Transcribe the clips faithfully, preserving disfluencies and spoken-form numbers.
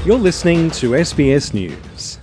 You're listening to S B S News.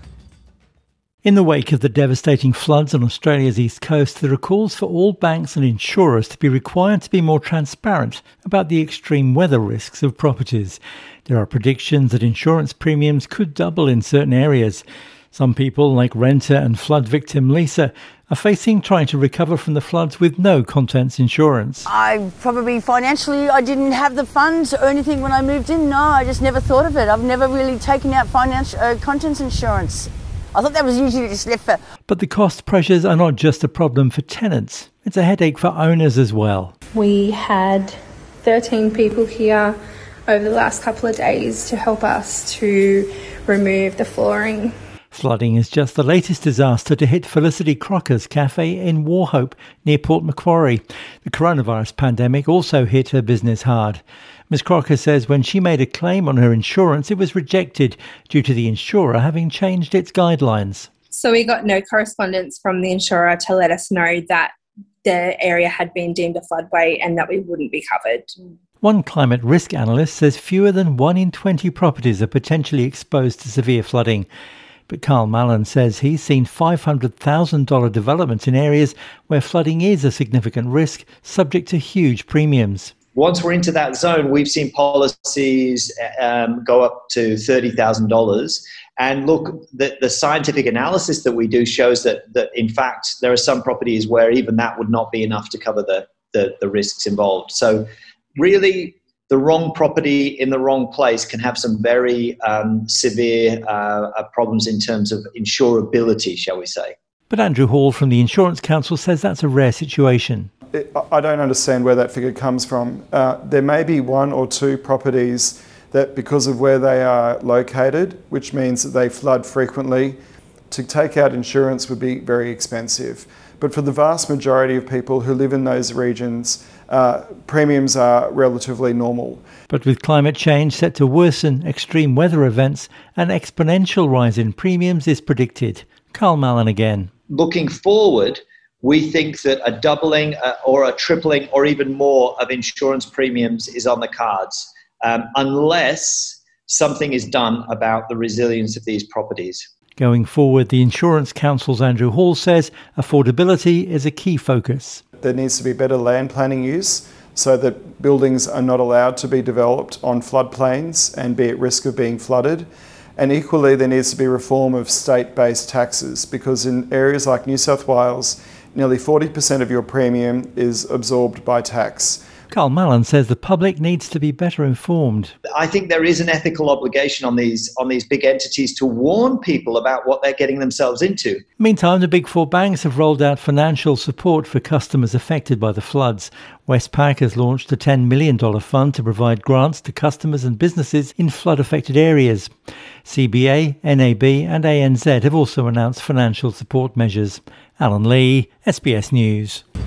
In the wake of the devastating floods on Australia's east coast, there are calls for all banks and insurers to be required to be more transparent about the extreme weather risks of properties. There are predictions that insurance premiums could double in certain areas. Some people, like renter and flood victim Lisa, are facing trying to recover from the floods with no contents insurance. I probably financially, I didn't have the funds or anything when I moved in. No, I just never thought of it. I've never really taken out financial uh, contents insurance. I thought that was usually just left for... But the cost pressures are not just a problem for tenants. It's a headache for owners as well. We had thirteen people here over the last couple of days to help us to remove the flooring. Flooding is just the latest disaster to hit Felicity Crocker's cafe in Wauchope near Port Macquarie. The coronavirus pandemic also hit her business hard. Miz Crocker says when she made a claim on her insurance, it was rejected due to the insurer having changed its guidelines. So we got no correspondence from the insurer to let us know that the area had been deemed a floodway and that we wouldn't be covered. One climate risk analyst says fewer than one in twenty properties are potentially exposed to severe flooding. But Carl Mallon says he's seen five hundred thousand dollars developments in areas where flooding is a significant risk, subject to huge premiums. Once we're into that zone, we've seen policies um, go up to thirty thousand dollars. And look, the, the scientific analysis that we do shows that, that, in fact, there are some properties where even that would not be enough to cover the, the, the risks involved. So really, the wrong property in the wrong place can have some very um, severe uh, problems in terms of insurability, shall we say. But Andrew Hall from the Insurance Council says that's a rare situation. I don't understand where that figure comes from. Uh, there may be one or two properties that, because of where they are located, which means that they flood frequently, to take out insurance would be very expensive. But for the vast majority of people who live in those regions, uh, premiums are relatively normal. But with climate change set to worsen, extreme weather events, an exponential rise in premiums is predicted. Carl Mallon again. Looking forward, we think that a doubling uh, or a tripling or even more of insurance premiums is on the cards, um, unless something is done about the resilience of these properties. Going forward, the Insurance Council's Andrew Hall says affordability is a key focus. There needs to be better land planning use so that buildings are not allowed to be developed on floodplains and be at risk of being flooded. And equally, there needs to be reform of state-based taxes, because in areas like New South Wales, nearly forty percent of your premium is absorbed by tax. Carl Mallon says the public needs to be better informed. I think there is an ethical obligation on these on these big entities to warn people about what they're getting themselves into. Meantime, the big four banks have rolled out financial support for customers affected by the floods. Westpac has launched a ten million dollars fund to provide grants to customers and businesses in flood-affected areas. C B A, N A B and A N Z have also announced financial support measures. Alan Lee, S B S News.